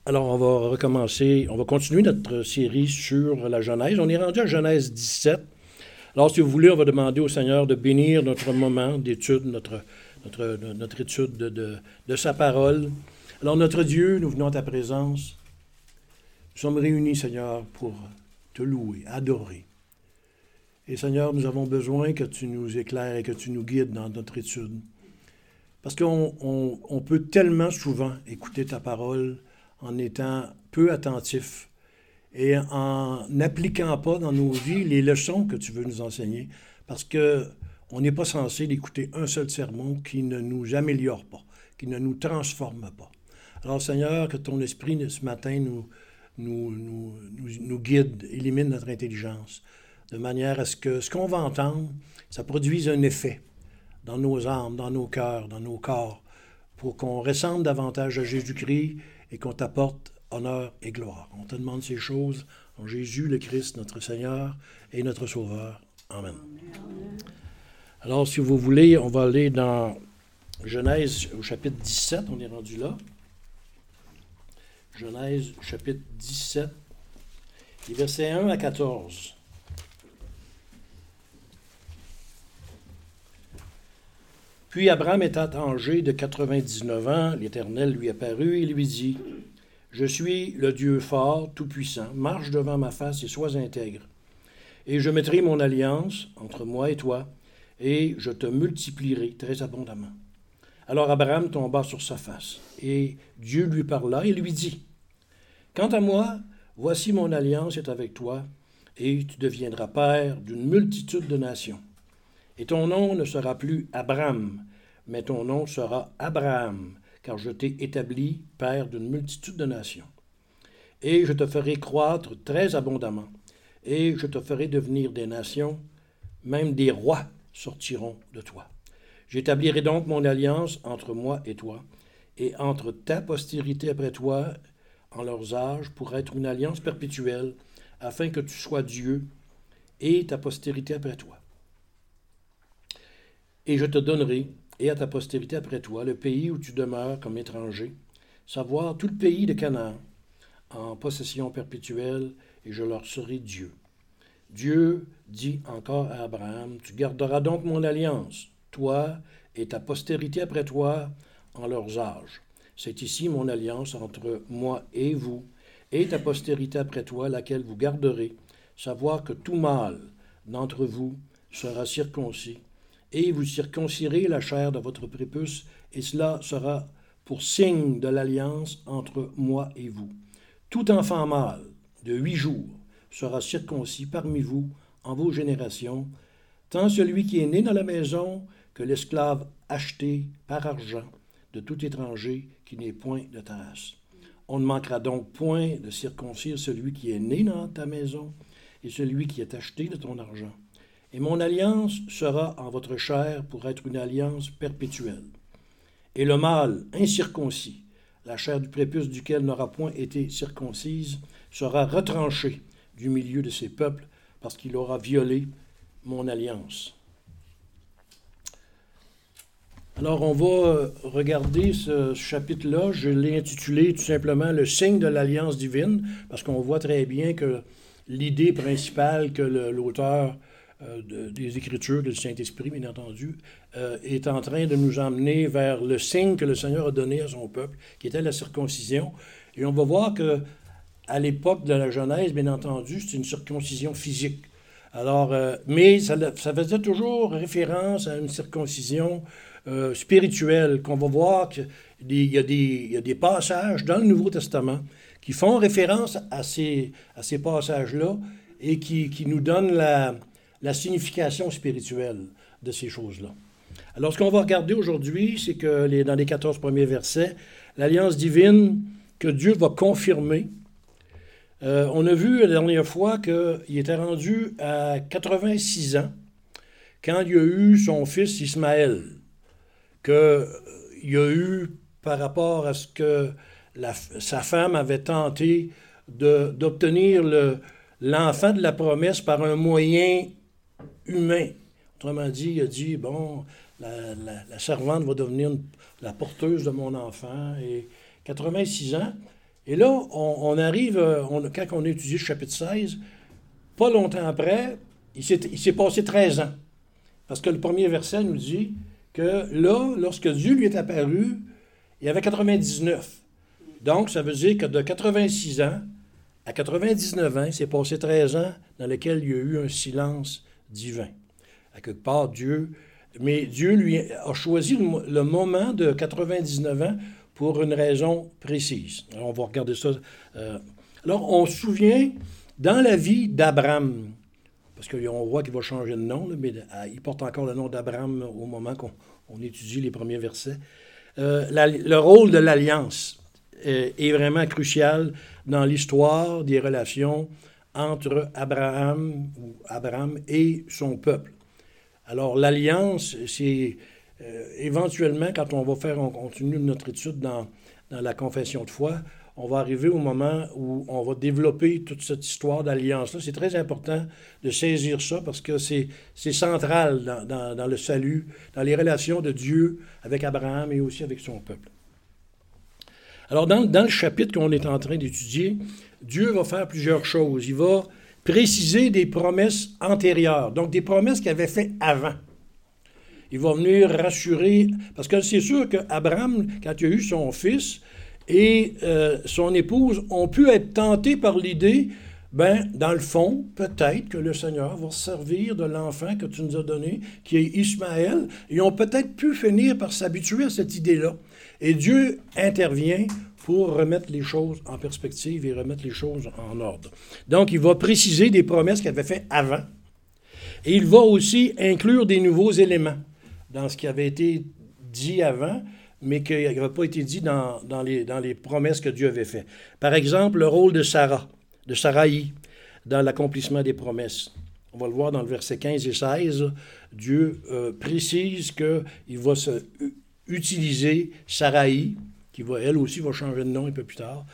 Alors, on va recommencer, on va continuer notre série sur la Genèse. On est rendu à Genèse 17. Alors, si vous voulez, on va demander au Seigneur de bénir notre moment d'étude, notre étude de sa parole. Alors, notre Dieu, nous venons à ta présence. Nous sommes réunis, Seigneur, pour te louer, adorer. Et Seigneur, nous avons besoin que tu nous éclaires et que tu nous guides dans notre étude. Parce qu'on peut tellement souvent écouter ta parole en étant peu attentif et en n'appliquant pas dans nos vies les leçons que tu veux nous enseigner, parce qu'on n'est pas censé d'écouter un seul sermon qui ne nous améliore pas, qui ne nous transforme pas. Alors Seigneur, que ton esprit ce matin nous guide, élimine notre intelligence, de manière à ce que ce qu'on va entendre, ça produise un effet dans nos âmes, dans nos cœurs, dans nos corps, pour qu'on ressemble davantage à Jésus-Christ et qu'on t'apporte honneur et gloire. On te demande ces choses en Jésus le Christ, notre Seigneur et notre Sauveur. Amen. Alors, si vous voulez, on va aller dans Genèse au chapitre 17, on est rendu là. Genèse chapitre 17, les versets 1 à 14. Puis Abraham étant âgé de 99 ans, l'Éternel lui apparut et lui dit, « Je suis le Dieu fort, tout-puissant, marche devant ma face et sois intègre. Et je mettrai mon alliance entre moi et toi, et je te multiplierai très abondamment. » Alors Abraham tomba sur sa face, et Dieu lui parla et lui dit, « Quant à moi, voici mon alliance est avec toi, et tu deviendras père d'une multitude de nations. Et ton nom ne sera plus Abram, mais ton nom sera Abraham, car je t'ai établi père d'une multitude de nations. Et je te ferai croître très abondamment, et je te ferai devenir des nations, même des rois sortiront de toi. J'établirai donc mon alliance entre moi et toi, et entre ta postérité après toi, en leurs âges, pour être une alliance perpétuelle, afin que tu sois Dieu, et ta postérité après toi. Et je te donnerai, et à ta postérité après toi, le pays où tu demeures comme étranger, savoir tout le pays de Canaan, en possession perpétuelle, et je leur serai Dieu. Dieu dit encore à Abraham, tu garderas donc mon alliance, toi et ta postérité après toi, en leurs âges. C'est ici mon alliance entre moi et vous, et ta postérité après toi, laquelle vous garderez, savoir que tout mâle d'entre vous sera circoncis, et vous circoncirez la chair de votre prépuce, et cela sera pour signe de l'alliance entre moi et vous. Tout enfant mâle de 8 jours sera circoncis parmi vous en vos générations, tant celui qui est né dans la maison que l'esclave acheté par argent de tout étranger qui n'est point de ta race. On ne manquera donc point de circoncire celui qui est né dans ta maison et celui qui est acheté de ton argent. Et mon alliance sera en votre chair pour être une alliance perpétuelle. Et le mâle incirconcis, la chair du prépuce duquel n'aura point été circoncise, sera retranché du milieu de ses peuples, parce qu'il aura violé mon alliance. Alors, on va regarder ce chapitre-là. Je l'ai intitulé tout simplement « Le signe de l'alliance divine », parce qu'on voit très bien que l'idée principale que l'auteur des Écritures, que le Saint-Esprit, bien entendu, est en train de nous emmener vers le signe que le Seigneur a donné à son peuple, qui était la circoncision. Et on va voir que à l'époque de la Genèse, bien entendu, c'est une circoncision physique. Alors, mais ça faisait toujours référence à une circoncision spirituelle, qu'on va voir qu'il y a des passages dans le Nouveau Testament qui font référence à ces passages-là et qui nous donnent la signification spirituelle de ces choses-là. Alors, ce qu'on va regarder aujourd'hui, c'est que dans les 14 premiers versets, l'alliance divine que Dieu va confirmer. On a vu la dernière fois qu'il était rendu à 86 ans quand il a eu son fils Ismaël, qu'il a eu par rapport à ce que sa femme avait tenté d'obtenir l'enfant de la promesse par un moyen humain. Autrement dit, il a dit, bon, la servante va devenir la porteuse de mon enfant. Et 86 ans, Et là, on arrive, quand on a étudié le chapitre 16, pas longtemps après, il s'est passé 13 ans. Parce que le premier verset nous dit que là, lorsque Dieu lui est apparu, il avait 99. Donc, ça veut dire que de 86 ans à 99 ans, il s'est passé 13 ans dans lesquels il y a eu un silence divin. À quelque part, mais Dieu lui a choisi le moment de 99 ans pour une raison précise. Alors, on va regarder ça. Alors, on se souvient, dans la vie d'Abraham, parce qu'on voit qu'il va changer de nom, là, mais il porte encore le nom d'Abraham au moment qu'on étudie les premiers versets. Le rôle de l'alliance est vraiment crucial dans l'histoire des relations entre Abraham et son peuple. Alors, l'alliance, c'est éventuellement, quand on continue notre étude dans la confession de foi, on va arriver au moment où on va développer toute cette histoire d'alliance-là. C'est très important de saisir ça parce que c'est central dans le salut, dans les relations de Dieu avec Abraham et aussi avec son peuple. Alors, dans le chapitre qu'on est en train d'étudier, Dieu va faire plusieurs choses. Il va préciser des promesses antérieures, donc des promesses qu'il avait faites avant. Il va venir rassurer, parce que c'est sûr qu'Abraham, quand il a eu son fils et son épouse, ont pu être tentés par l'idée, dans le fond, peut-être que le Seigneur va se servir de l'enfant que tu nous as donné, qui est Ismaël. Ils ont peut-être pu finir par s'habituer à cette idée-là. Et Dieu intervient pour remettre les choses en perspective et remettre les choses en ordre. Donc, il va préciser des promesses qu'il avait faites avant. Et il va aussi inclure des nouveaux éléments dans ce qui avait été dit avant, mais qui n'avait pas été dit dans les promesses que Dieu avait faites. Par exemple, le rôle de Saraï, dans l'accomplissement des promesses. On va le voir dans le verset 15 et 16. Dieu précise qu'il va utiliser Saraï, qui elle aussi va changer de nom un peu plus tard,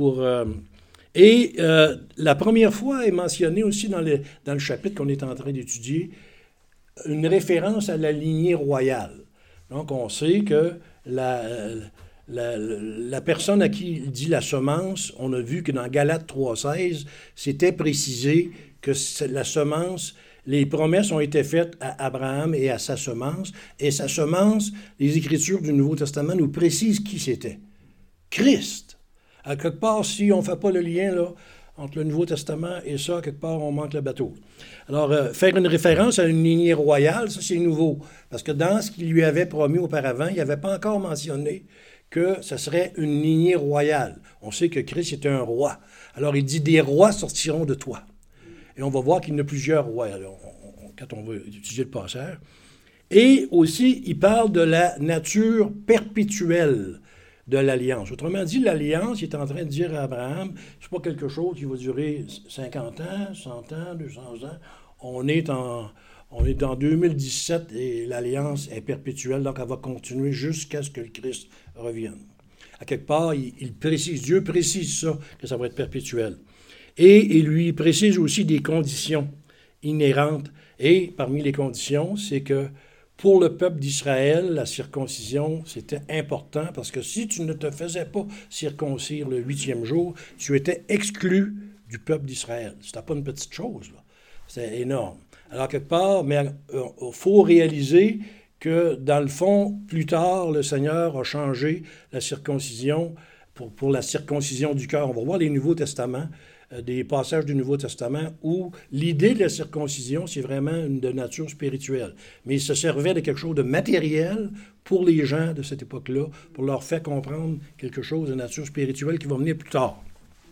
la première fois est mentionnée aussi dans le chapitre qu'on est en train d'étudier, une référence à la lignée royale. Donc, on sait que la personne à qui il dit la semence, on a vu que dans Galates 3,16, c'était précisé que la semence, les promesses ont été faites à Abraham et à sa semence, et sa semence, les Écritures du Nouveau Testament nous précisent qui c'était. Christ. À quelque part, si on ne fait pas le lien là, entre le Nouveau Testament et ça, à quelque part, on manque le bateau. Alors, faire une référence à une lignée royale, ça, c'est nouveau. Parce que dans ce qu'il lui avait promis auparavant, il n'avait pas encore mentionné que ce serait une lignée royale. On sait que Christ est un roi. Alors, il dit, des rois sortiront de toi. Et on va voir qu'il y en a plusieurs rois, quand on va étudier le passage. Et aussi, il parle de la nature perpétuelle de l'alliance. Autrement dit, l'alliance, il est en train de dire à Abraham, c'est pas quelque chose qui va durer 50 ans, 100 ans, 200 ans. On est en 2017 et l'alliance est perpétuelle, donc elle va continuer jusqu'à ce que le Christ revienne. À quelque part, Dieu précise ça, que ça va être perpétuel. Et il lui précise aussi des conditions inhérentes. Et parmi les conditions, c'est que pour le peuple d'Israël, la circoncision, c'était important parce que si tu ne te faisais pas circoncire le 8e jour, tu étais exclu du peuple d'Israël. C'était pas une petite chose, là. C'est énorme. Alors, quelque part, mais il faut réaliser que, dans le fond, plus tard, le Seigneur a changé la circoncision pour la circoncision du cœur. On va voir les Nouveaux Testaments, des passages du Nouveau Testament où l'idée de la circoncision, c'est vraiment de nature spirituelle. Mais il se servait de quelque chose de matériel pour les gens de cette époque-là, pour leur faire comprendre quelque chose de nature spirituelle qui va venir plus tard.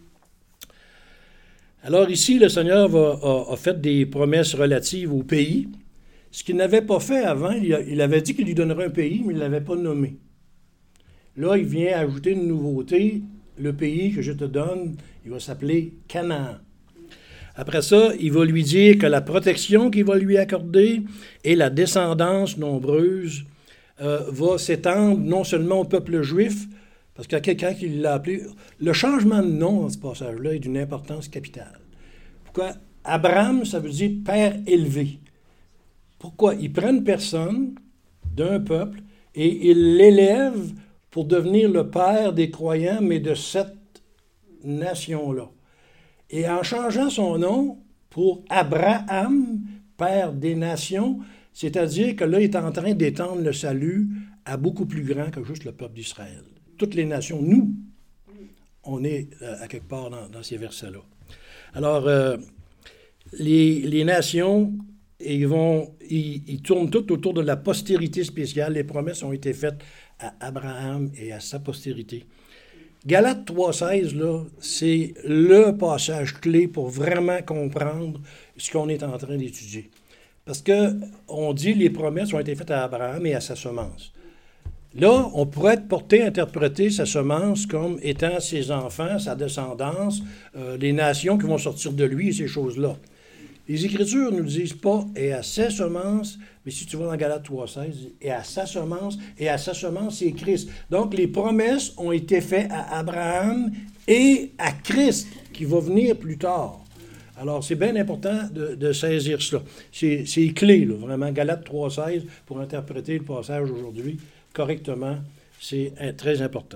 Alors ici, le Seigneur a fait des promesses relatives au pays. Ce qu'il n'avait pas fait avant, il avait dit qu'il lui donnerait un pays, mais il ne l'avait pas nommé. Là, il vient ajouter une nouveauté. Le pays que je te donne, il va s'appeler Canaan. Après ça, il va lui dire que la protection qu'il va lui accorder et la descendance nombreuse va s'étendre non seulement au peuple juif, parce qu'il y a quelqu'un qui l'a appelé. Le changement de nom dans ce passage-là est d'une importance capitale. Pourquoi? Abraham, ça veut dire père élevé. Pourquoi? Il prend une personne d'un peuple et il l'élève pour devenir le père des croyants, mais de 7 nations-là. Et en changeant son nom pour Abraham, père des nations, c'est-à-dire que là, il est en train d'étendre le salut à beaucoup plus grand que juste le peuple d'Israël. Toutes les nations, nous, on est à quelque part dans ces versets-là. Alors, les nations, ils tournent toutes autour de la postérité spéciale. Les promesses ont été faites à Abraham et à sa postérité. Galates 3,16, là, c'est le passage clé pour vraiment comprendre ce qu'on est en train d'étudier. Parce qu'on dit que les promesses ont été faites à Abraham et à sa semence. Là, on pourrait interpréter sa semence comme étant ses enfants, sa descendance, les nations qui vont sortir de lui et ces choses-là. Les Écritures ne nous disent pas « et à sa semence », mais si tu vas dans Galates 3,16, « et à sa semence », c'est Christ. Donc, les promesses ont été faites à Abraham et à Christ, qui va venir plus tard. Alors, c'est bien important de saisir cela. C'est clé, là, vraiment. Galates 3,16, pour interpréter le passage aujourd'hui correctement, c'est très important.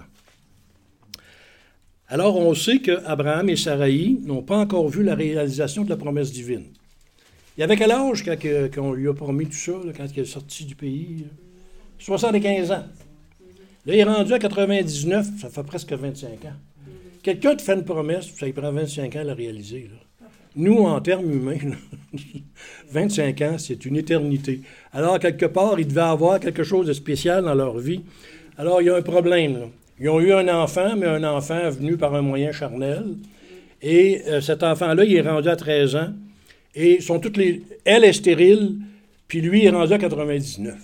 Alors, on sait qu'Abraham et Saraï n'ont pas encore vu la réalisation de la promesse divine. Il avait quel âge quand on lui a promis tout ça, là, quand il est sorti du pays? 75 ans. Là, il est rendu à 99, ça fait presque 25 ans. Quelqu'un te fait une promesse, ça lui prend 25 ans à la réaliser. Là. Nous, en termes humains, là, 25 ans, c'est une éternité. Alors, quelque part, il devait avoir quelque chose de spécial dans leur vie. Alors, il y a un problème, là. Ils ont eu un enfant, mais un enfant venu par un moyen charnel. Et cet enfant-là, il est rendu à 13 ans. Et sont toutes les... Elle est stérile, puis lui est rendu à 99.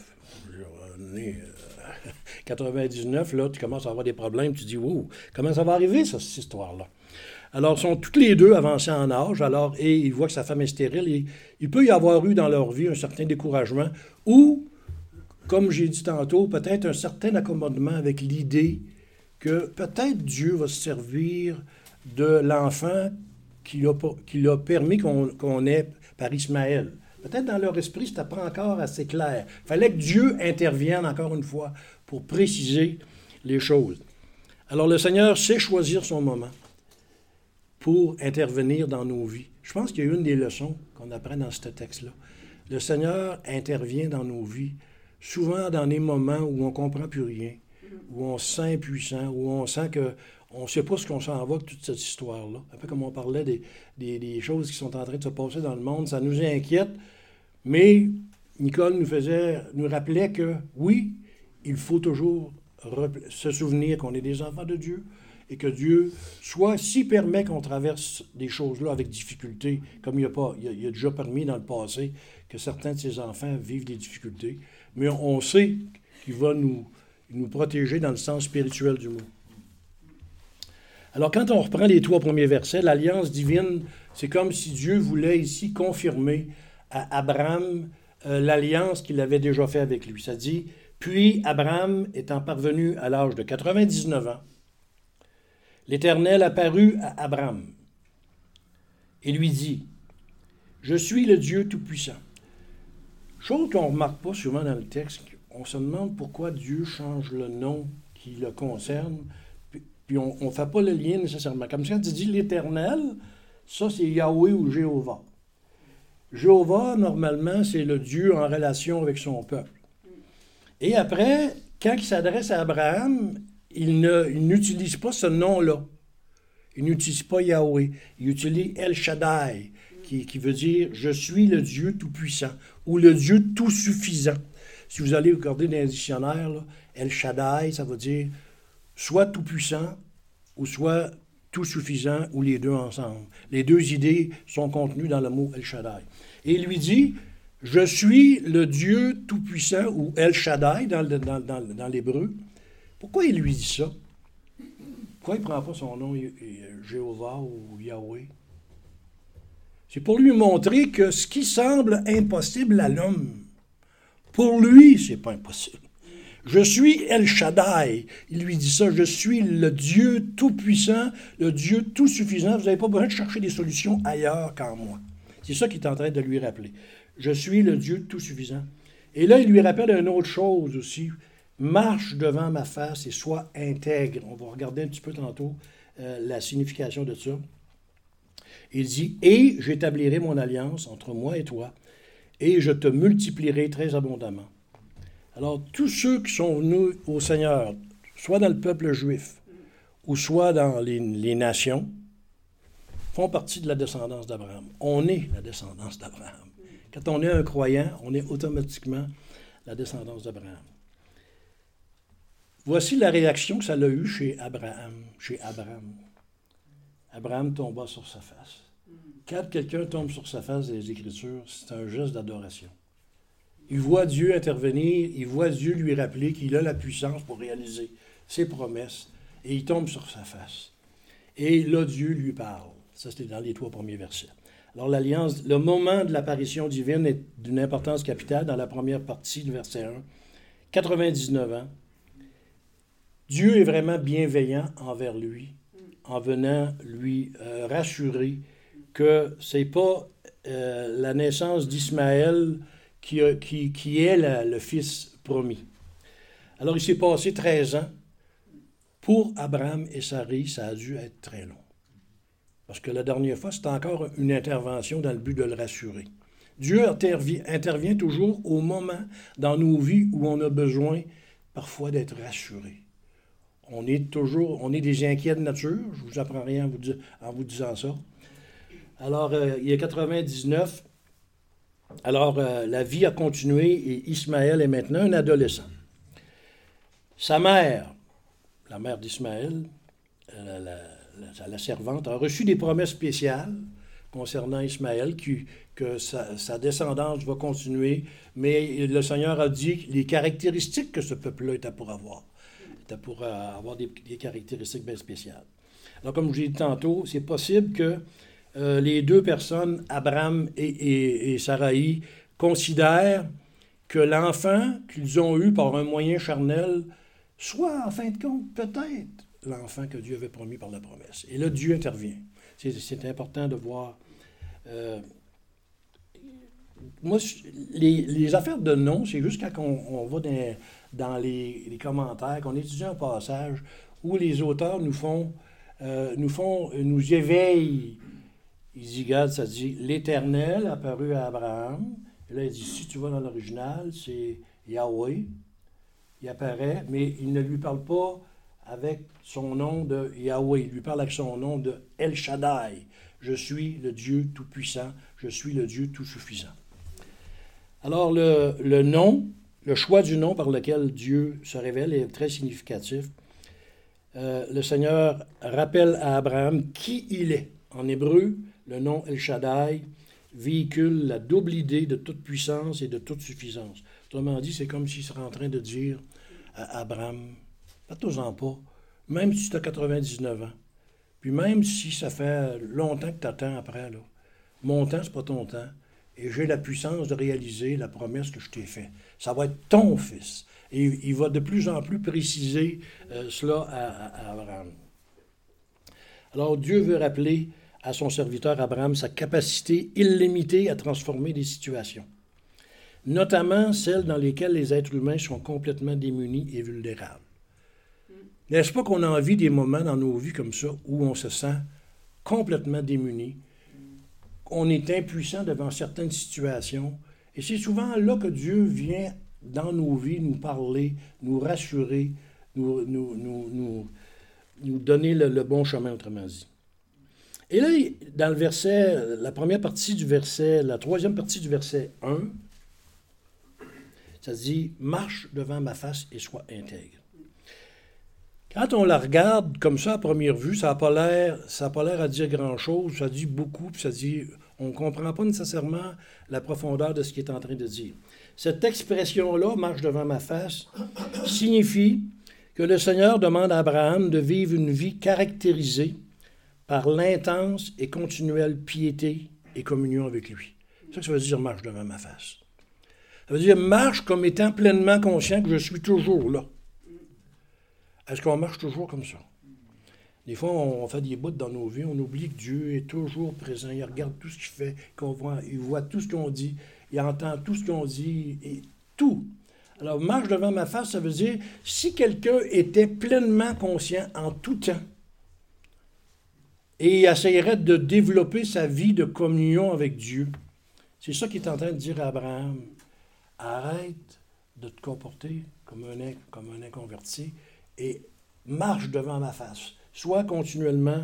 99, là, tu commences à avoir des problèmes. Tu dis, wow, comment ça va arriver, ça, cette histoire-là? Alors, sont toutes les deux avancées en âge, alors, et ils voient que sa femme est stérile. Et il peut y avoir eu dans leur vie un certain découragement ou, comme j'ai dit tantôt, peut-être un certain accommodement avec l'idée que peut-être Dieu va se servir de l'enfant qu'il a permis qu'on ait par Ismaël. Peut-être dans leur esprit, ce n'était pas encore assez clair. Il fallait que Dieu intervienne encore une fois pour préciser les choses. Alors le Seigneur sait choisir son moment pour intervenir dans nos vies. Je pense qu'il y a une des leçons qu'on apprend dans ce texte-là. Le Seigneur intervient dans nos vies, souvent dans des moments où on ne comprend plus rien, où on se sent impuissant, où on sent qu'on ne sait pas ce qu'on s'en va avec toute cette histoire-là. Un peu comme on parlait des choses qui sont en train de se passer dans le monde, ça nous inquiète, mais Nicole nous rappelait que, oui, il faut toujours se souvenir qu'on est des enfants de Dieu et que Dieu, soit s'il permet qu'on traverse des choses-là avec difficulté, comme il a déjà permis dans le passé que certains de ses enfants vivent des difficultés, mais on sait qu'il va nous protéger dans le sens spirituel du mot. Alors, quand on reprend les 3 premiers versets, l'alliance divine, c'est comme si Dieu voulait ici confirmer à Abraham l'alliance qu'il avait déjà faite avec lui. Ça dit, puis Abraham étant parvenu à l'âge de 99 ans, l'Éternel apparut à Abraham et lui dit, « Je suis le Dieu Tout-Puissant. » Chose qu'on ne remarque pas souvent dans le texte, on se demande pourquoi Dieu change le nom qui le concerne, puis on ne fait pas le lien nécessairement. Comme quand il dit l'Éternel, ça c'est Yahweh ou Jéhovah. Jéhovah, normalement, c'est le Dieu en relation avec son peuple. Et après, quand il s'adresse à Abraham, il n'utilise pas ce nom-là. Il n'utilise pas Yahweh. Il utilise El Shaddai, qui veut dire « Je suis le Dieu Tout-Puissant » ou « le Dieu Tout-Suffisant ». Si vous allez regarder dans les dictionnaires, là, El Shaddai, ça veut dire soit Tout-Puissant ou soit Tout-Suffisant ou les deux ensemble. Les deux idées sont contenues dans le mot El Shaddai. Et il lui dit « Je suis le Dieu Tout-Puissant » ou El Shaddai dans l'hébreu. Pourquoi il lui dit ça? Pourquoi il ne prend pas son nom Jéhovah ou Yahweh? C'est pour lui montrer que ce qui semble impossible à l'homme, pour lui, ce n'est pas impossible. Je suis El Shaddai. Il lui dit ça. Je suis le Dieu Tout-Puissant, le Dieu Tout-Suffisant. Vous n'avez pas besoin de chercher des solutions ailleurs qu'en moi. C'est ça qu'il est en train de lui rappeler. Je suis le Dieu Tout-Suffisant. Et là, il lui rappelle une autre chose aussi. Marche devant ma face et sois intègre. On va regarder un petit peu tantôt la signification de ça. Il dit, « Et j'établirai mon alliance entre moi et toi, et je te multiplierai très abondamment. » Alors, tous ceux qui sont venus au Seigneur, soit dans le peuple juif, ou soit dans les nations, font partie de la descendance d'Abraham. On est la descendance d'Abraham. Quand on est un croyant, on est automatiquement la descendance d'Abraham. Voici la réaction que ça a eue chez Abraham. Abraham tomba sur sa face. Quand quelqu'un tombe sur sa face dans les Écritures, c'est un geste d'adoration. Il voit Dieu intervenir, il voit Dieu lui rappeler qu'il a la puissance pour réaliser ses promesses, et il tombe sur sa face. Et là, Dieu lui parle. Ça, c'était dans les 3 premiers versets. Alors, l'alliance, le moment de l'apparition divine est d'une importance capitale dans la première partie du verset 1. 99 ans. Dieu est vraiment bienveillant envers lui, en venant lui rassurer que ce n'est pas la naissance d'Ismaël qui est le fils promis. Alors, il s'est passé 13 ans. Pour Abraham et Sarai, ça a dû être très long. Parce que la dernière fois, c'était encore une intervention dans le but de le rassurer. Dieu intervient toujours au moment dans nos vies où on a besoin parfois d'être rassuré. On est des inquiets de nature, je ne vous apprends rien en vous disant ça. Alors, il y a 99. Alors, la vie a continué et Ismaël est maintenant un adolescent. Sa mère, la mère d'Ismaël, la servante, a reçu des promesses spéciales concernant Ismaël, que sa descendance va continuer, mais le Seigneur a dit les caractéristiques que ce peuple-là était pour avoir. Il était pour avoir des caractéristiques bien spéciales. Alors, comme je l'ai dit tantôt, c'est possible que les deux personnes, Abraham et Sarai, considèrent que l'enfant qu'ils ont eu par un moyen charnel soit, en fin de compte, peut-être l'enfant que Dieu avait promis par la promesse. Et là, Dieu intervient. C'est important de voir. Moi, les affaires de nom, c'est juste quand on va dans les commentaires, qu'on étudie un passage où les auteurs nous éveillent. Il dit, regarde, ça dit, l'Éternel apparut à Abraham. Et là, il dit, si tu vas dans l'original, c'est Yahweh. Il apparaît, mais il ne lui parle pas avec son nom de Yahweh. Il lui parle avec son nom de El Shaddai. Je suis le Dieu Tout-Puissant. Je suis le Dieu Tout-Suffisant. Alors, le nom, le choix du nom par lequel Dieu se révèle est très significatif. Le Seigneur rappelle à Abraham qui il est. En hébreu, le nom El Shaddai véhicule la double idée de toute puissance et de toute suffisance. Autrement dit, c'est comme s'il serait en train de dire à Abraham, fais-toi-en pas, même si tu as 99 ans, puis même si ça fait longtemps que tu attends après, là, mon temps, c'est pas ton temps, et j'ai la puissance de réaliser la promesse que je t'ai faite. Ça va être ton fils. Et il va de plus en plus préciser cela à Abraham. Alors, Dieu veut rappeler à son serviteur Abraham sa capacité illimitée à transformer des situations, notamment celles dans lesquelles les êtres humains sont complètement démunis et vulnérables. N'est-ce pas qu'on a envie des moments dans nos vies comme ça où on se sent complètement démuni, on est impuissant devant certaines situations, et c'est souvent là que Dieu vient dans nos vies nous parler, nous rassurer, nous donner le bon chemin, autrement dit. Et là, dans le verset, la troisième partie du verset 1, ça dit « Marche devant ma face et sois intègre ». Quand on la regarde comme ça à première vue, ça n'a pas l'air à dire grand-chose, ça dit beaucoup, puis ça dit, on ne comprend pas nécessairement la profondeur de ce qu'il est en train de dire. Cette expression-là, « marche devant ma face », signifie que le Seigneur demande à Abraham de vivre une vie caractérisée par l'intense et continuelle piété et communion avec lui. C'est ça que ça veut dire « marche devant ma face ». Ça veut dire « marche comme étant pleinement conscient que je suis toujours là ». Est-ce qu'on marche toujours comme ça? Des fois, on fait des bouts dans nos vies, on oublie que Dieu est toujours présent. Il regarde tout ce qu'il fait, il voit tout ce qu'on dit, il entend tout ce qu'on dit, et tout. Alors, marche devant ma face, ça veut dire, si quelqu'un était pleinement conscient en tout temps et il essayerait de développer sa vie de communion avec Dieu. C'est ça qu'il est en train de dire à Abraham. Arrête de te comporter comme un inconverti et marche devant ma face. Sois continuellement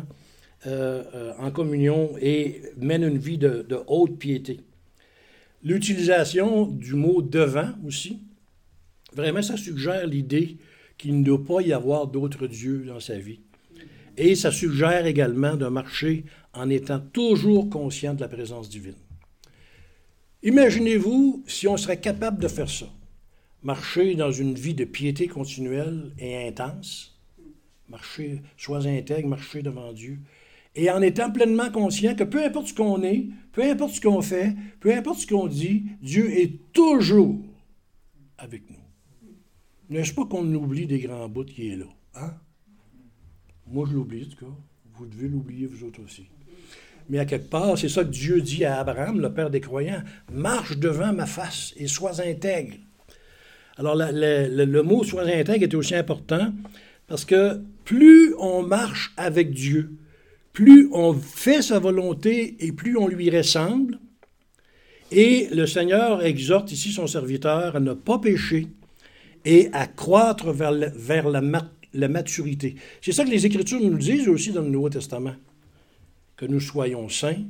en communion et mène une vie de haute piété. L'utilisation du mot « devant » aussi, vraiment, ça suggère l'idée qu'il ne doit pas y avoir d'autres dieux dans sa vie. Et ça suggère également de marcher en étant toujours conscient de la présence divine. Imaginez-vous si on serait capable de faire ça. Marcher dans une vie de piété continuelle et intense. Marcher, sois intègre, marcher devant Dieu. Et en étant pleinement conscient que peu importe ce qu'on est, peu importe ce qu'on fait, peu importe ce qu'on dit, Dieu est toujours avec nous. N'est-ce pas qu'on oublie des grands bouts qui est là? Hein? Moi, je l'oublie, en tout cas. Vous devez l'oublier, vous autres aussi. Mais à quelque part, c'est ça que Dieu dit à Abraham, le père des croyants. « Marche devant ma face et sois intègre. » Alors, le mot « sois intègre » est aussi important parce que plus on marche avec Dieu, plus on fait sa volonté et plus on lui ressemble. Et le Seigneur exhorte ici son serviteur à ne pas pécher et à croître vers la maturité. C'est ça que les Écritures nous disent aussi dans le Nouveau Testament, que nous soyons saints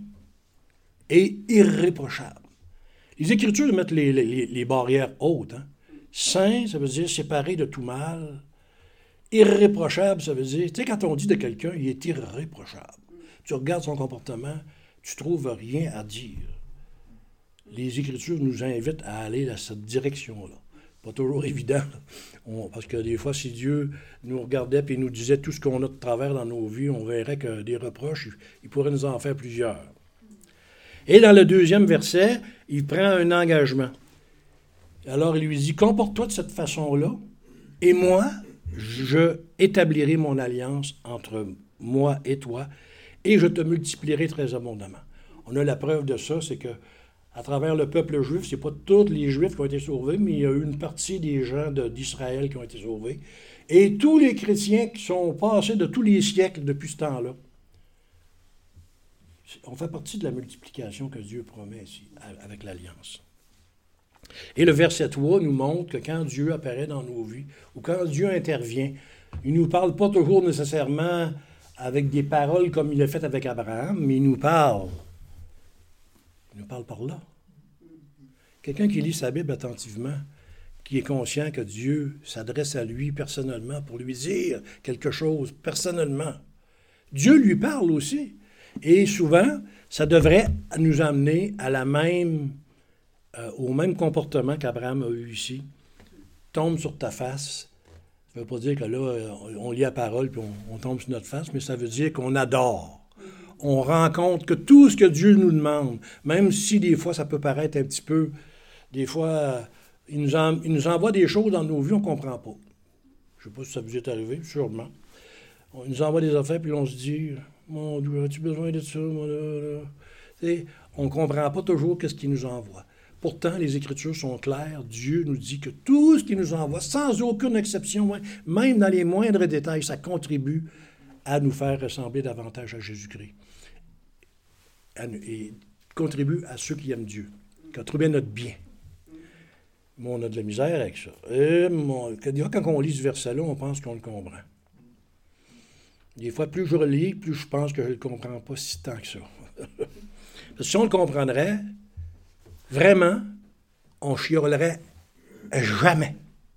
et irréprochables. Les Écritures mettent les barrières hautes. Hein? Saint, ça veut dire séparé de tout mal. Irréprochable, ça veut dire, tu sais, quand on dit de quelqu'un, il est irréprochable. Tu regardes son comportement, tu ne trouves rien à dire. Les Écritures nous invitent à aller dans cette direction-là. Pas toujours évident, parce que des fois, si Dieu nous regardait et nous disait tout ce qu'on a de travers dans nos vies, on verrait que des reproches, il pourrait nous en faire plusieurs. Et dans le 2e verset, il prend un engagement. Alors, il lui dit, « Comporte-toi de cette façon-là, et moi, je établirai mon alliance entre moi et toi, et je te multiplierai très abondamment. » On a la preuve de ça, c'est que à travers le peuple juif, ce n'est pas tous les Juifs qui ont été sauvés, mais il y a eu une partie des gens d'Israël qui ont été sauvés. Et tous les chrétiens qui sont passés de tous les siècles depuis ce temps-là, on fait partie de la multiplication que Dieu promet ici, avec l'Alliance. Et le verset 3 nous montre que quand Dieu apparaît dans nos vies, ou quand Dieu intervient, il ne nous parle pas toujours nécessairement avec des paroles comme il l'a fait avec Abraham, mais il nous parle par là. Quelqu'un qui lit sa Bible attentivement, qui est conscient que Dieu s'adresse à lui personnellement pour lui dire quelque chose personnellement. Dieu lui parle aussi. Et souvent, ça devrait nous amener à au même comportement qu'Abraham a eu ici. Tombe sur ta face. Ça ne veut pas dire que là, on lit la parole puis on tombe sur notre face, mais ça veut dire qu'on adore. On rend compte que tout ce que Dieu nous demande, même si des fois ça peut paraître un petit peu, des fois, il nous envoie des choses dans nos vies, on ne comprend pas. Je ne sais pas si ça vous est arrivé, sûrement. Il nous envoie des affaires, puis on se dit, mon Dieu, as-tu besoin de ça? On ne comprend pas toujours ce qu'il nous envoie. Pourtant, les Écritures sont claires. Dieu nous dit que tout ce qu'il nous envoie, sans aucune exception, même dans les moindres détails, ça contribue à nous faire ressembler davantage à Jésus-Christ. Et contribue à ceux qui aiment Dieu, contribue à notre bien. Mais on a de la misère avec ça. Des fois, quand on lit ce verset-là, on pense qu'on le comprend. Des fois, plus je relis, plus je pense que je ne le comprends pas si tant que ça. Parce que si on le comprendrait, vraiment, on chiolerait jamais.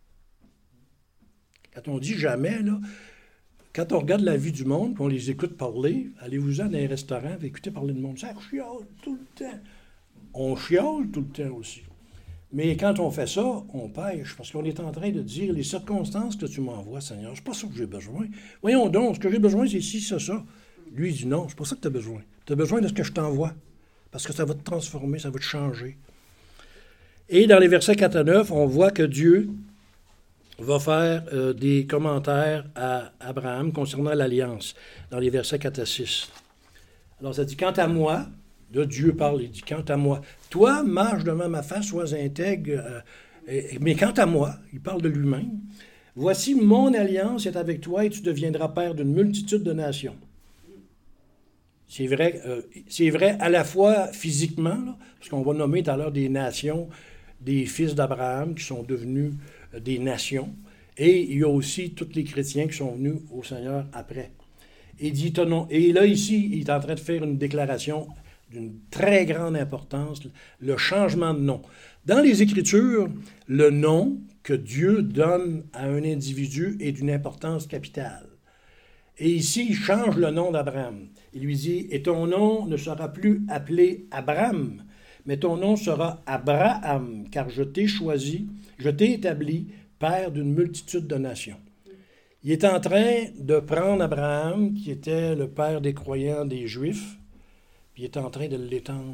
Quand on dit jamais, là, quand on regarde la vie du monde, puis on les écoute parler, allez-vous-en dans les restaurants, écoutez parler de monde, ça chiole tout le temps. On chiole tout le temps aussi. Mais quand on fait ça, on pêche, parce qu'on est en train de dire, les circonstances que tu m'envoies, Seigneur, c'est pas ça que j'ai besoin. Voyons donc, ce que j'ai besoin, c'est ci, ça. Lui, il dit non, c'est pas ça que tu as besoin. Tu as besoin de ce que je t'envoie, parce que ça va te transformer, ça va te changer. Et dans les versets 4 à 9, on voit que Dieu va faire des commentaires à Abraham concernant l'alliance, dans les versets 4 à 6. Alors, ça dit, quant à moi, là, Dieu parle, il dit, quant à moi, toi, marche devant ma face, sois intègre, mais quant à moi, il parle de lui-même, voici mon alliance est avec toi et tu deviendras père d'une multitude de nations. C'est vrai à la fois physiquement, là, parce qu'on va nommer tout à l'heure des nations, des fils d'Abraham qui sont devenus des nations, et il y a aussi tous les chrétiens qui sont venus au Seigneur après. Il dit, et là, ici, il est en train de faire une déclaration d'une très grande importance, le changement de nom. Dans les Écritures, le nom que Dieu donne à un individu est d'une importance capitale. Et ici, il change le nom d'Abraham. Il lui dit, « Et ton nom ne sera plus appelé Abraham, mais ton nom sera Abraham, car je t'ai choisi, je t'ai établi père d'une multitude de nations. » Il est en train de prendre Abraham, qui était le père des croyants des Juifs, puis il est en train de l'étendre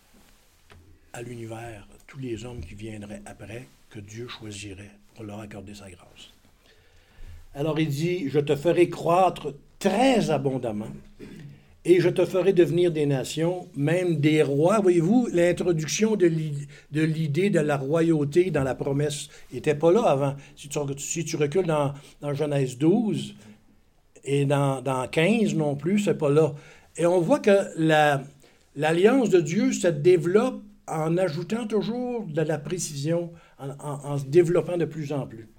à l'univers, tous les hommes qui viendraient après, que Dieu choisirait pour leur accorder sa grâce. Alors il dit, « Je te ferai croître très abondamment, et je te ferai devenir des nations, même des rois. » Voyez-vous, l'introduction de l'idée de la royauté dans la promesse n'était pas là avant. Si tu recules dans Genèse 12 et dans 15 non plus, c'est pas là. Et on voit que l'alliance de Dieu se développe en ajoutant toujours de la précision, en se développant de plus en plus.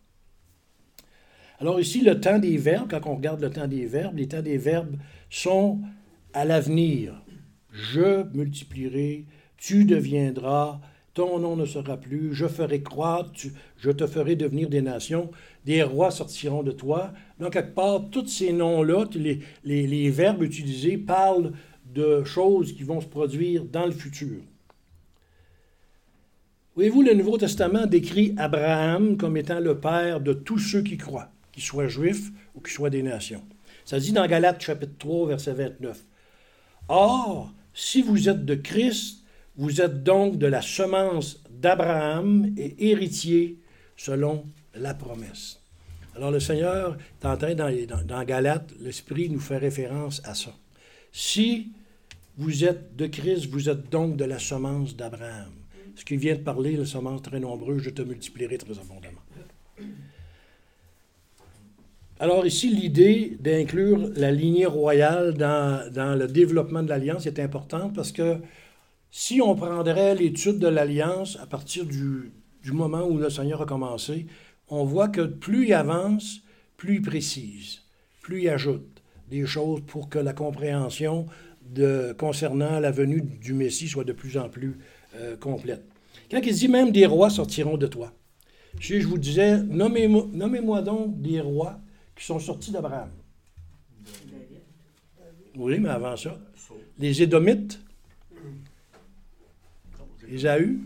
Alors ici, le temps des verbes, quand on regarde le temps des verbes, les temps des verbes sont à l'avenir. Je multiplierai, tu deviendras, ton nom ne sera plus, je ferai croître, je te ferai devenir des nations, des rois sortiront de toi. Donc, quelque part, tous ces noms-là, les verbes utilisés parlent de choses qui vont se produire dans le futur. Voyez-vous, le Nouveau Testament décrit Abraham comme étant le père de tous ceux qui croient, qu'ils soient juifs ou qu'ils soient des nations. Ça dit dans Galates chapitre 3, verset 29. « Or, si vous êtes de Christ, vous êtes donc de la semence d'Abraham et héritier selon la promesse. » Alors le Seigneur est en train, dans Galates, l'Esprit nous fait référence à ça. Si vous êtes de Christ, vous êtes donc de la semence d'Abraham. Ce qui vient de parler, la semence très nombreuse, je te multiplierai très abondamment. Alors ici, l'idée d'inclure la lignée royale dans le développement de l'Alliance est importante parce que si on prendrait l'étude de l'Alliance à partir du moment où le Seigneur a commencé, on voit que plus il avance, plus il précise, plus il ajoute des choses pour que la compréhension concernant la venue du Messie soit de plus en plus complète. Quand il dit « même des rois sortiront de toi », si je vous disais « nommez-moi donc des rois qui sont sortis d'Abraham. » Oui, mais avant ça, les Édomites, Ésaü,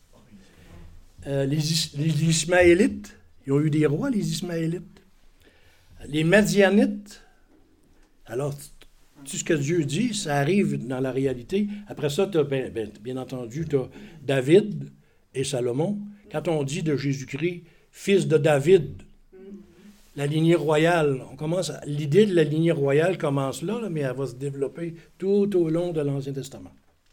les Ismaélites, ils ont eu des rois, les Ismaélites. Les Madianites, alors, tout ce que Dieu dit, ça arrive dans la réalité. Après ça, tu as, bien entendu, tu as David et Salomon. Quand on dit de Jésus-Christ, fils de David, la lignée royale, l'idée de la lignée royale commence là, mais elle va se développer tout au long de l'Ancien Testament.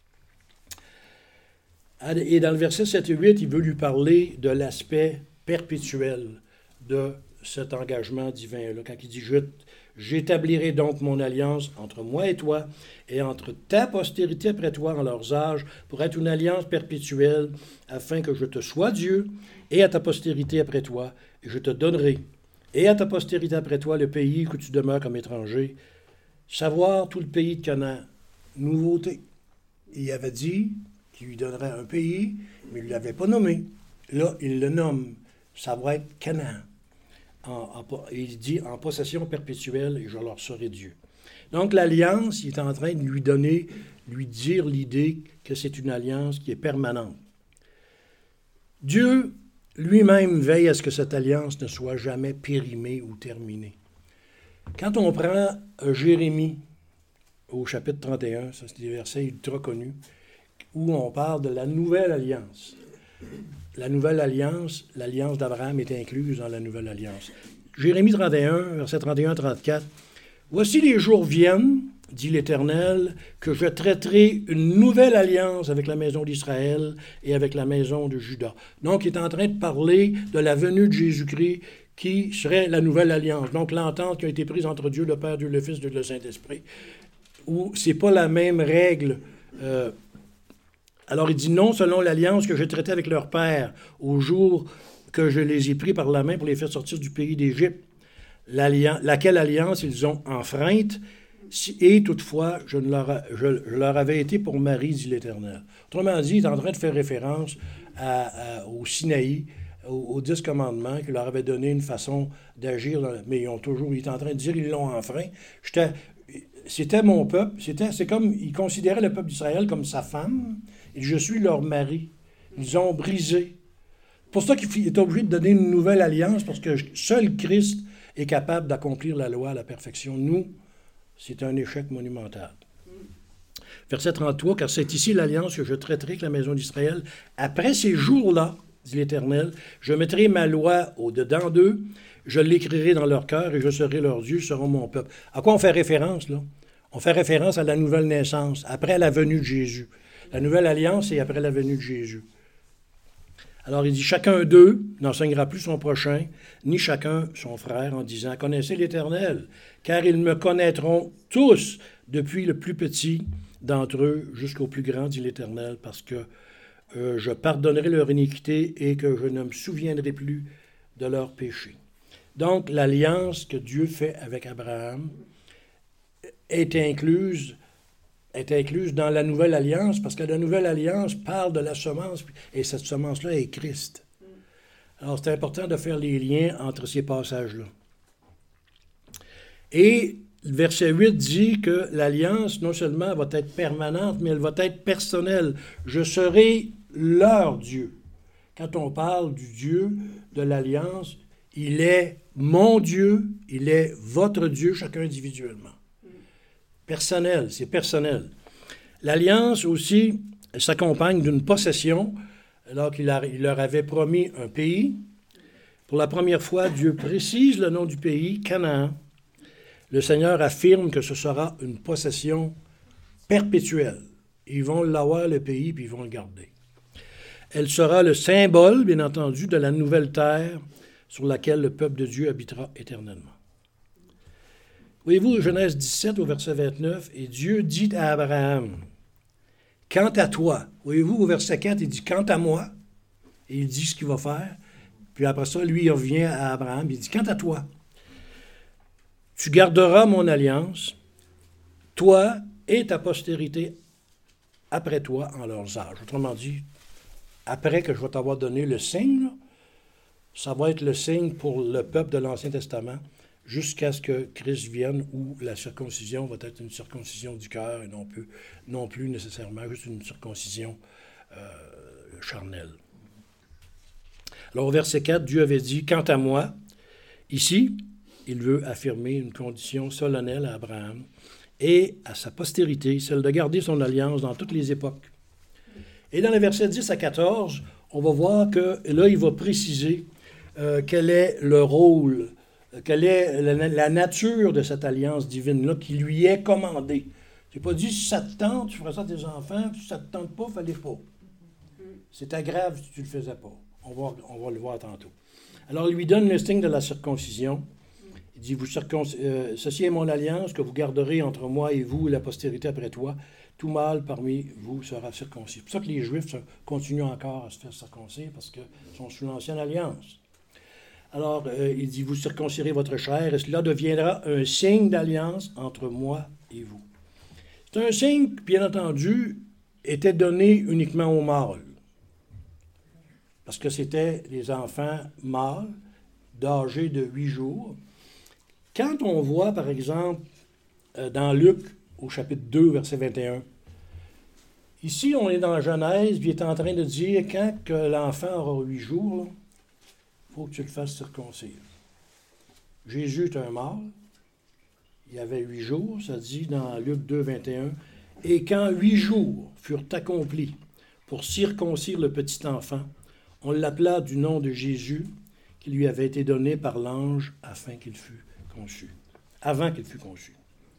Et dans le verset 7 et 8, il veut lui parler de l'aspect perpétuel de cet engagement divin-là. Quand il dit « J'établirai donc mon alliance entre moi et toi, et entre ta postérité après toi en leurs âges, pour être une alliance perpétuelle, afin que je te sois Dieu, et à ta postérité après toi, et je te donnerai, et à ta postérité après toi, le pays que tu demeures comme étranger, savoir tout le pays de Canaan. » Nouveauté. Il avait dit qu'il lui donnerait un pays, mais il ne l'avait pas nommé. Là, il le nomme. Ça va être Canaan. Il dit « en possession perpétuelle, et je leur serai Dieu ». Donc, l'alliance, il est en train de lui dire l'idée que c'est une alliance qui est permanente. Dieu lui-même veille à ce que cette alliance ne soit jamais périmée ou terminée. Quand on prend Jérémie, au chapitre 31, ça c'est des versets ultra connus, où on parle de la nouvelle alliance. La nouvelle alliance, l'alliance d'Abraham est incluse dans la nouvelle alliance. Jérémie 31, verset 31-34. « Voici les jours viennent, dit l'Éternel, que je traiterai une nouvelle alliance avec la maison d'Israël et avec la maison de Juda. » Donc, il est en train de parler de la venue de Jésus-Christ qui serait la nouvelle alliance. Donc, l'entente qui a été prise entre Dieu le Père, Dieu le Fils, Dieu le Saint-Esprit. où c'est pas la même règle. Alors il dit non selon l'alliance que j'ai traitée avec leur père au jour que je les ai pris par la main pour les faire sortir du pays d'Égypte, laquelle alliance ils ont enfreinte, et toutefois je leur avais été pour mari, dit l'Éternel. Autrement dit, il est en train de faire référence au Sinaï, aux 10 commandements, qu'il leur avait donné une façon d'agir, mais il est en train de dire ils l'ont enfreint. C'était mon peuple, c'est comme, il considérait le peuple d'Israël comme sa femme, et je suis leur mari. Ils ont brisé. C'est pour ça qu'il est obligé de donner une nouvelle alliance, parce que seul Christ est capable d'accomplir la loi à la perfection. Nous, c'est un échec monumental. Verset 33, « Car c'est ici l'alliance que je traiterai avec la maison d'Israël. Après ces jours-là, dit l'Éternel, je mettrai ma loi au-dedans d'eux, je l'écrirai dans leur cœur et je serai leur Dieu, ils seront mon peuple. » À quoi on fait référence, là? On fait référence à la nouvelle naissance, après la venue de Jésus. La nouvelle alliance, c'est après la venue de Jésus. Alors il dit, chacun d'eux n'enseignera plus son prochain, ni chacun son frère, en disant, connaissez l'Éternel, car ils me connaîtront tous, depuis le plus petit d'entre eux jusqu'au plus grand, dit l'Éternel, parce que je pardonnerai leur iniquité et que je ne me souviendrai plus de leurs péchés. Donc, l'alliance que Dieu fait avec Abraham est incluse dans la nouvelle alliance, parce que la nouvelle alliance parle de la semence, et cette semence-là est Christ. Alors, c'est important de faire les liens entre ces passages-là. Et le verset 8 dit que l'alliance, non seulement va être permanente, mais elle va être personnelle. Je serai leur Dieu. Quand on parle du Dieu de l'alliance, il est mon Dieu, il est votre Dieu, chacun individuellement. Personnel, c'est personnel. L'alliance aussi s'accompagne d'une possession, alors qu'il leur avait promis un pays. Pour la première fois, Dieu précise le nom du pays, Canaan. Le Seigneur affirme que ce sera une possession perpétuelle. Ils vont l'avoir, le pays, puis ils vont le garder. Elle sera le symbole, bien entendu, de la nouvelle terre sur laquelle le peuple de Dieu habitera éternellement. Voyez-vous, Genèse 17 au verset 29, « Et Dieu dit à Abraham, « Quant à toi », voyez-vous, au verset 4, il dit « Quant à moi », et il dit ce qu'il va faire. Puis après ça, lui, il revient à Abraham, il dit « Quant à toi, tu garderas mon alliance, toi et ta postérité après toi en leurs âges. » Autrement dit, après que je vais t'avoir donné le signe, là, ça va être le signe pour le peuple de l'Ancien Testament jusqu'à ce que Christ vienne, où la circoncision va être une circoncision du cœur et non plus nécessairement juste une circoncision charnelle. Alors au verset 4, Dieu avait dit « Quant à moi », ici, il veut affirmer une condition solennelle à Abraham et à sa postérité, celle de garder son alliance dans toutes les époques. Et dans les versets 10 à 14, on va voir que là, il va préciser quel est le rôle, quelle est la nature de cette alliance divine-là qui lui est commandée. Je n'ai pas dit, si ça te tente, tu feras ça à tes enfants, si ça ne te tente pas, il ne fallait pas. C'était grave si tu ne le faisais pas. On va le voir tantôt. Alors, il lui donne le signe de la circoncision. Il dit, ceci est mon alliance que vous garderez entre moi et vous et la postérité après toi. Tout mâle parmi vous sera circoncis. C'est pour ça que les Juifs continuent encore à se faire circoncire, parce qu'ils sont sous l'ancienne alliance. Alors, il dit, vous circoncirez votre chair, et cela deviendra un signe d'alliance entre moi et vous. C'est un signe qui, bien entendu, était donné uniquement aux mâles, parce que c'était les enfants mâles, d'âgés de 8 jours. Quand on voit, par exemple, dans Luc, au chapitre 2, verset 21, ici, on est dans la Genèse, puis il est en train de dire, quand que l'enfant aura 8 jours, il faut que tu le fasses circoncire. Jésus est un mâle, il avait 8 jours, ça dit dans Luc 2, 21, « Et quand 8 jours furent accomplis pour circoncire le petit enfant, on l'appela du nom de Jésus, qui lui avait été donné par l'ange afin qu'il fût conçu, avant qu'il fût conçu. »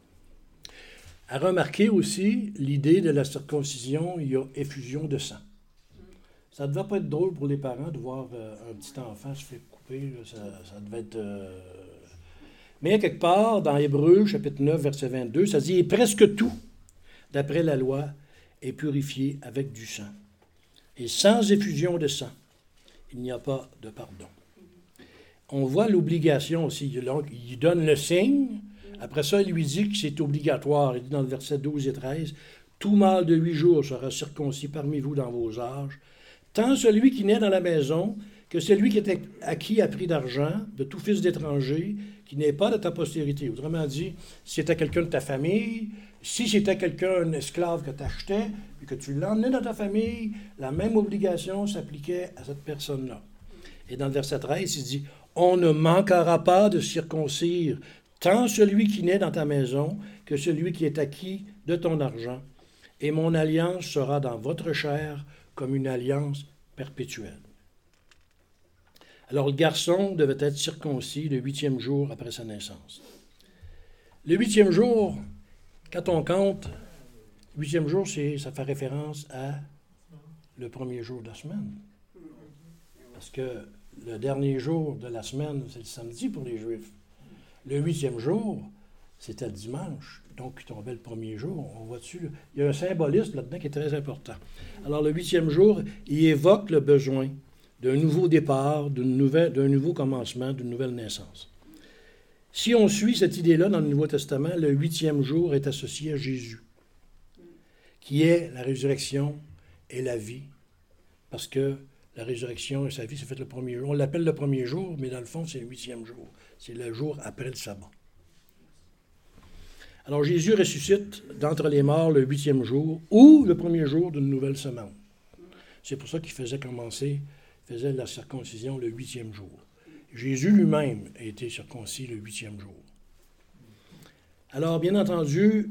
À remarquer aussi l'idée de la circoncision, il y a effusion de sang. Ça ne devait pas être drôle pour les parents de voir un petit enfant se faire couper. Ça devait être... Mais quelque part, dans Hébreux, chapitre 9, verset 22, ça dit « Et presque tout, d'après la loi, est purifié avec du sang. Et sans effusion de sang, il n'y a pas de pardon. » On voit l'obligation aussi. Il donne le signe. Après ça, il lui dit que c'est obligatoire. Il dit dans le verset 12 et 13, « Tout mâle de 8 jours sera circoncis parmi vous dans vos âges, tant celui qui naît dans la maison que celui qui est acquis à prix d'argent, de tout fils d'étranger, qui n'est pas de ta postérité. » Autrement dit, si c'était quelqu'un de ta famille, si c'était quelqu'un, un esclave que tu achetais, et que tu l'emmenais dans ta famille, la même obligation s'appliquait à cette personne-là. Et dans le verset 13, il dit, « On ne manquera pas de circoncire tant celui qui naît dans ta maison que celui qui est acquis de ton argent. Et mon alliance sera dans votre chair comme une alliance perpétuelle. » Alors le garçon devait être circoncis le 8e jour après sa naissance. Le 8e jour, quand on compte, le 8e jour, ça fait référence à le premier jour de la semaine. Parce que le dernier jour de la semaine, c'est le samedi pour les Juifs. Le 8e jour, c'était le dimanche, donc il tombait le premier jour. On voit dessus, il y a un symbolisme là-dedans qui est très important. Alors le 8e jour, il évoque le besoin d'un nouveau départ, d'un nouveau commencement, d'une nouvelle naissance. Si on suit cette idée-là dans le Nouveau Testament, le 8e jour est associé à Jésus, qui est la résurrection et la vie, parce que la résurrection et sa vie, c'est fait le premier jour. On l'appelle le premier jour, mais dans le fond, c'est le 8e jour. C'est le jour après le sabbat. Alors Jésus ressuscite d'entre les morts le 8e jour ou le premier jour d'une nouvelle semaine. C'est pour ça qu'il faisait la circoncision le 8e jour. Jésus lui-même a été circoncis le 8e jour. Alors, bien entendu,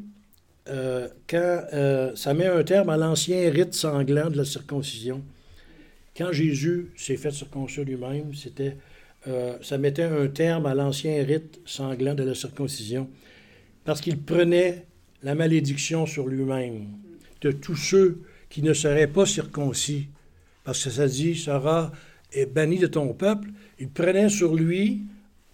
quand ça met un terme à l'ancien rite sanglant de la circoncision, quand Jésus s'est fait circoncire lui-même, ça mettait un terme à l'ancien rite sanglant de la circoncision, parce qu'il prenait la malédiction sur lui-même de tous ceux qui ne seraient pas circoncis, parce que ça dit, sera banni de ton peuple. Il prenait sur lui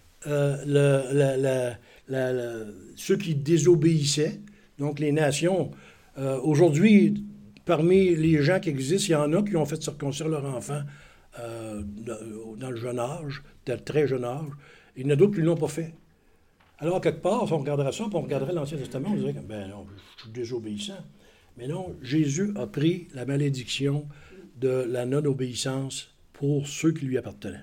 ceux qui désobéissaient, donc les nations. Aujourd'hui, parmi les gens qui existent, il y en a qui ont fait circoncire leur enfant dans le jeune âge, de très jeune âge. Il y en a d'autres qui ne l'ont pas fait. Alors, quelque part, si on regarderait ça, puis on regarderait l'Ancien Testament, on dirait que, ben non, je suis désobéissant. Mais non, Jésus a pris la malédiction de la non-obéissance pour ceux qui lui appartenaient.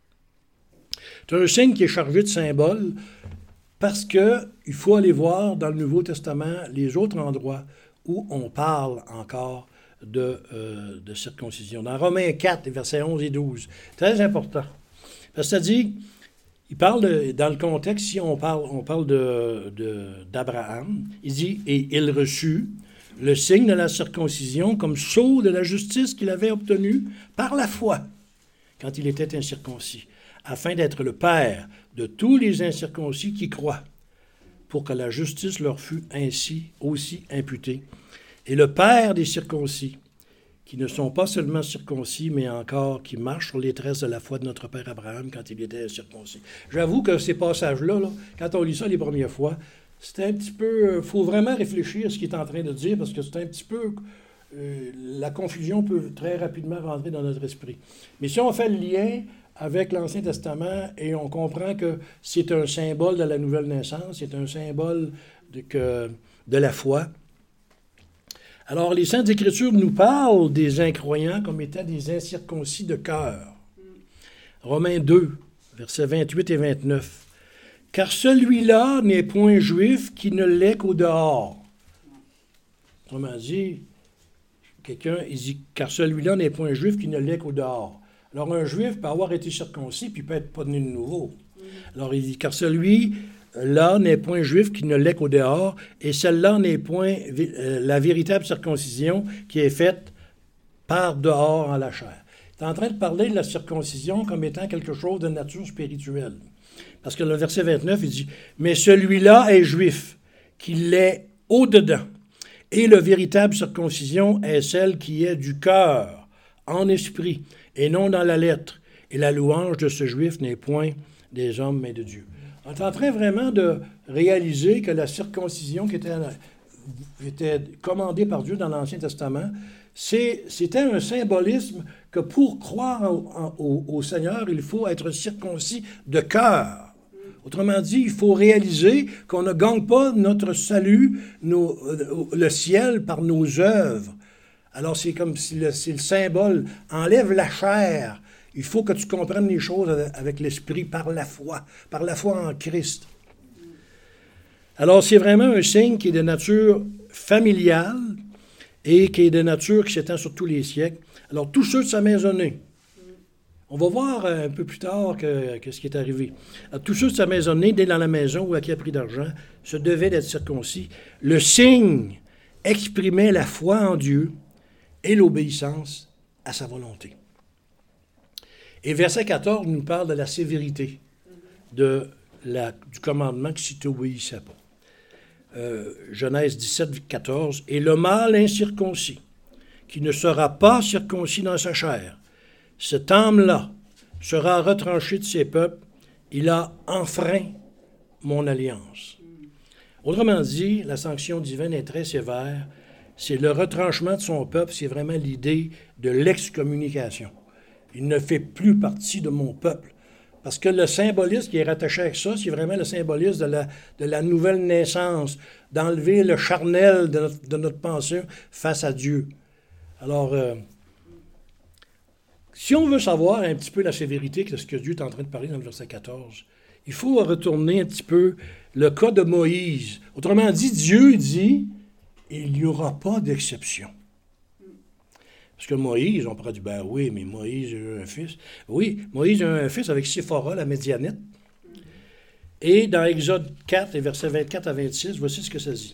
C'est un signe qui est chargé de symboles parce qu'il faut aller voir dans le Nouveau Testament les autres endroits où on parle encore de circoncision. Dans Romains 4, versets 11 et 12, très important. Parce que ça dit, il parle, dans le contexte, si on parle d'Abraham, il dit « Et il reçut le signe de la circoncision comme sceau de la justice qu'il avait obtenu par la foi, quand il était incirconcis, afin d'être le père de tous les incirconcis qui croient, pour que la justice leur fût ainsi aussi imputée, et le père des circoncis, qui ne sont pas seulement circoncis, mais encore qui marchent sur les traces de la foi de notre père Abraham quand il était incirconcis. » J'avoue que ces passages-là, quand on lit ça les premières fois, c'est un petit peu... Il faut vraiment réfléchir à ce qu'il est en train de dire, parce que c'est un petit peu... la confusion peut très rapidement rentrer dans notre esprit. Mais si on fait le lien avec l'Ancien Testament et on comprend que c'est un symbole de la nouvelle naissance, c'est un symbole de la foi. Alors, les Saintes Écritures nous parlent des incroyants comme étant des incirconcis de cœur. Romains 2, versets 28 et 29. « Car celui-là n'est point juif qui ne l'est qu'au dehors. » Autrement dit, il dit « Car celui-là n'est point juif qui ne l'est qu'au dehors. » Alors, un juif peut avoir été circoncis, puis peut être pas né de nouveau. Alors, il dit « Car celui-là n'est point juif qui ne l'est qu'au dehors, et celle-là n'est point la véritable circoncision qui est faite par dehors en la chair. » Il est en train de parler de la circoncision comme étant quelque chose de nature spirituelle. Parce que le verset 29, il dit « Mais celui-là est juif, qui l'est au-dedans. Et la véritable circoncision est celle qui est du cœur, en esprit, et non dans la lettre. Et la louange de ce juif n'est point des hommes, mais de Dieu. » On est en train vraiment de réaliser que la circoncision qui était commandée par Dieu dans l'Ancien Testament, c'était un symbolisme que pour croire au Seigneur, il faut être circoncis de cœur. Autrement dit, il faut réaliser qu'on ne gagne pas notre salut, le ciel, par nos œuvres. Alors, c'est comme si c'est le symbole. Enlève la chair. Il faut que tu comprennes les choses avec l'esprit par la foi en Christ. Alors, c'est vraiment un signe qui est de nature familiale et qui est de nature qui s'étend sur tous les siècles. Alors, tous ceux de sa maisonnée, on va voir un peu plus tard ce qui est arrivé. Alors, tous ceux de sa maisonnée, dès dans la maison ou à qui a pris d'argent, se devaient d'être circoncis. Le signe exprimait la foi en Dieu et l'obéissance à sa volonté. Et verset 14 nous parle de la sévérité du commandement que si tu n'obéissais pas. Genèse 17, 14. « Et le mâle incirconcis, qui ne sera pas circoncis dans sa chair, cet âme-là sera retranché de ses peuples, il a enfreint mon alliance. » Autrement dit, la sanction divine est très sévère. C'est le retranchement de son peuple, c'est vraiment l'idée de l'excommunication. Il ne fait plus partie de mon peuple. Parce que le symbolisme qui est rattaché avec ça, c'est vraiment le symbolisme de la nouvelle naissance, d'enlever le charnel de notre pensée face à Dieu. Alors, si on veut savoir un petit peu la sévérité de ce que Dieu est en train de parler dans le verset 14, il faut retourner un petit peu le cas de Moïse. Autrement dit, Dieu dit, il n'y aura pas d'exception. Parce que Moïse, on pourrait dire, ben oui, mais Moïse a eu un fils. Oui, Moïse a eu un fils avec Séphora, la Médianite. Et dans Exode 4, et versets 24 à 26, voici ce que ça dit.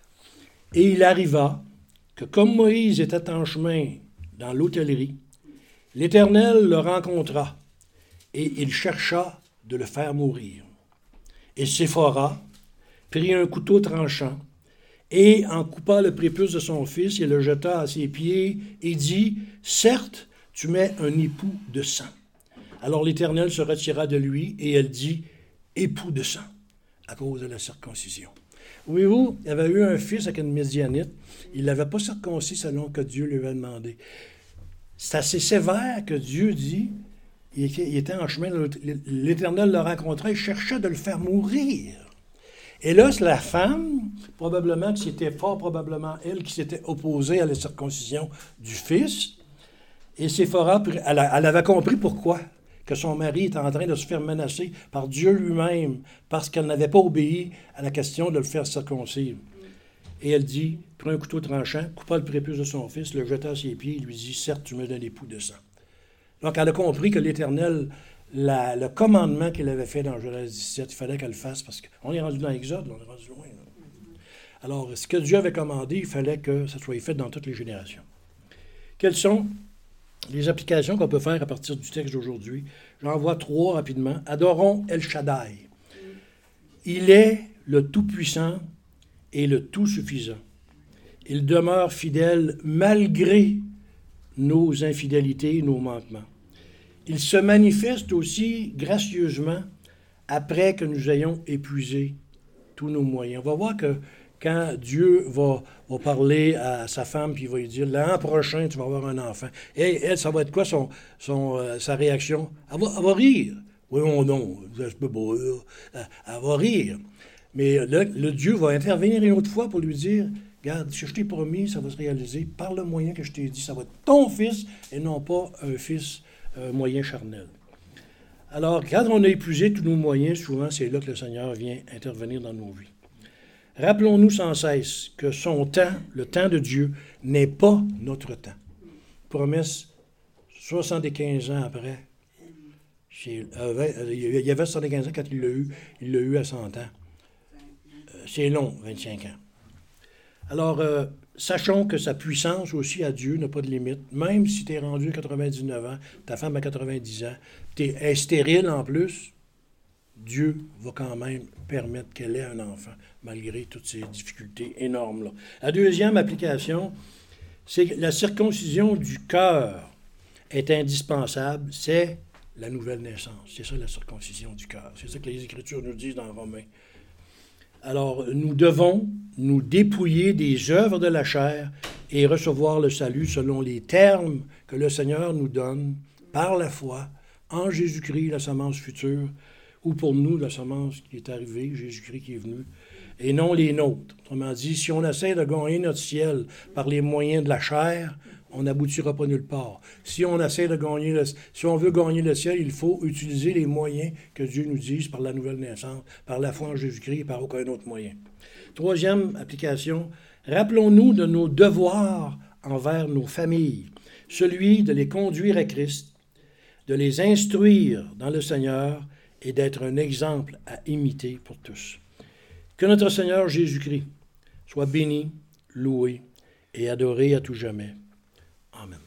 « Et il arriva que comme Moïse était en chemin dans l'hôtellerie, l'Éternel le rencontra, et il chercha de le faire mourir. Et Séphora prit un couteau tranchant, et en coupa le prépuce de son fils, et le jeta à ses pieds, et dit, « Certes, tu mets un époux de sang. » Alors l'Éternel se retira de lui, et elle dit, « Époux de sang, à cause de la circoncision. » Voyez-vous, il avait eu un fils avec une Médianite, il ne l'avait pas circoncis selon que Dieu lui avait demandé. C'est assez sévère que Dieu dit, il était en chemin, l'Éternel le rencontrait, il cherchait de le faire mourir. Et là, c'est la femme, probablement que c'était fort probablement elle qui s'était opposée à la circoncision du fils. Et Séphora, elle avait compris pourquoi, que son mari était en train de se faire menacer par Dieu lui-même, parce qu'elle n'avait pas obéi à la question de le faire circoncire. Et elle dit, prit un couteau tranchant, coupa le prépuce de son fils, le jeta à ses pieds, et lui dit, « Certes, tu me donnes époux de sang. » Donc, elle a compris que l'Éternel, le commandement qu'il avait fait dans Genèse 17, il fallait qu'elle le fasse, parce qu'on est rendu dans l'Exode, on est rendu loin. Là. Alors, ce que Dieu avait commandé, il fallait que ça soit fait dans toutes les générations. Quelles sont les applications qu'on peut faire à partir du texte d'aujourd'hui? J'en vois 3 rapidement. Adorons El Shaddai. Il est le Tout-Puissant et le Tout-Suffisant. Il demeure fidèle malgré nos infidélités et nos manquements. Il se manifeste aussi gracieusement après que nous ayons épuisé tous nos moyens. On va voir que quand Dieu va parler à sa femme, puis il va lui dire, l'an prochain, tu vas avoir un enfant. Et elle, ça va être quoi sa réaction? Elle va rire. Oui, non, je peux pas. Elle va rire. Mais le Dieu va intervenir une autre fois pour lui dire, regarde, ce que je t'ai promis, ça va se réaliser par le moyen que je t'ai dit. Ça va être ton fils et non pas un fils moyen charnel. Alors, quand on a épuisé tous nos moyens, souvent, c'est là que le Seigneur vient intervenir dans nos vies. Rappelons-nous sans cesse que son temps, le temps de Dieu, n'est pas notre temps. Promesse, 75 ans après. Il y avait 75 ans quand il l'a eu à 100 ans. C'est long, 25 ans. Alors, sachons que sa puissance aussi à Dieu n'a pas de limite. Même si tu es rendu à 99 ans, ta femme à 90 ans, tu es stérile en plus, Dieu va quand même permettre qu'elle ait un enfant, malgré toutes ces difficultés énormes-là. La deuxième application, c'est que la circoncision du cœur est indispensable. C'est la nouvelle naissance. C'est ça la circoncision du cœur. C'est ça que les Écritures nous disent dans Romains. Alors, nous devons nous dépouiller des œuvres de la chair et recevoir le salut selon les termes que le Seigneur nous donne par la foi en Jésus-Christ, la semence future, ou pour nous, la semence qui est arrivée, Jésus-Christ qui est venu, et non les nôtres. Autrement dit, si on essaie de gagner notre ciel par les moyens de la chair, on n'aboutira pas nulle part. Si on veut gagner le ciel, il faut utiliser les moyens que Dieu nous dise par la nouvelle naissance, par la foi en Jésus-Christ et par aucun autre moyen. Troisième application, rappelons-nous de nos devoirs envers nos familles, celui de les conduire à Christ, de les instruire dans le Seigneur et d'être un exemple à imiter pour tous. Que notre Seigneur Jésus-Christ soit béni, loué et adoré à tout jamais. Amen.